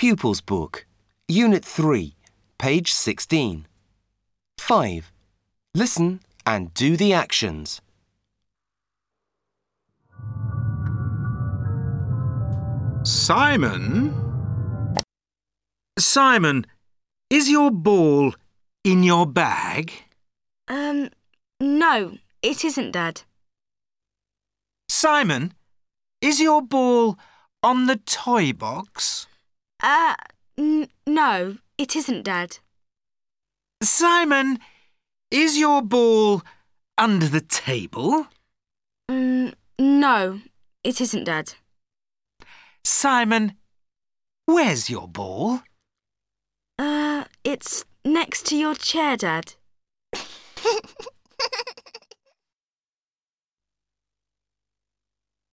Pupils Book, Unit 3, page 16. 5. Listen and do the actions. Simon? Simon, is your ball in your bag? No, it isn't, Dad. Simon, is your ball on the toy box? No, it isn't, Dad. Simon, is your ball under the table? No, it isn't, Dad. Simon, where's your ball? It's next to your chair, Dad.